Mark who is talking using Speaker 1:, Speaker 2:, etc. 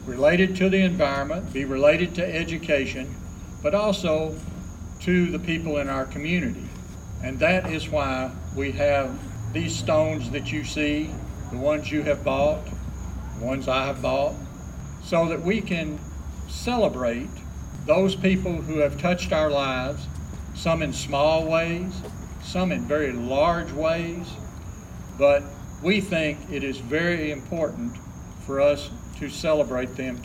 Speaker 1: related to the environment, be related to education, but also to the people in our community. And that is why we have these stones that you see, the ones you have bought, the ones I have bought, so that we can celebrate those people who have touched our lives, some in small ways, some in very large ways, but we think it is very important for us to celebrate them